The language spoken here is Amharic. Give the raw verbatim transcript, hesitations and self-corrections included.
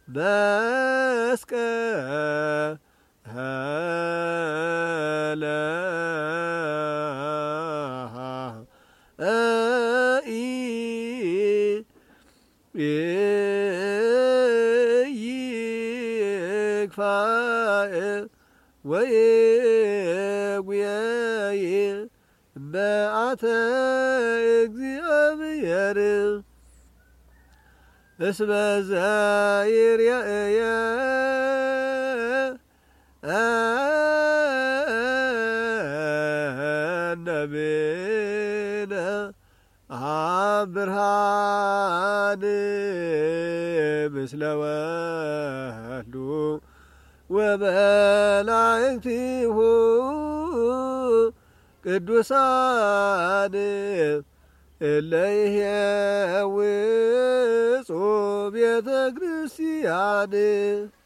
መስቀለ ይክፋእ ወይጉየይ በአተ እግዚአብሔር እስመ ዘኢርየየ ነብነ አብርሃን ምስለ ወልዱ ወመላእክቲሁ ቅዱሳን እለ ይሄውጹ ቤተ ክርስቲያን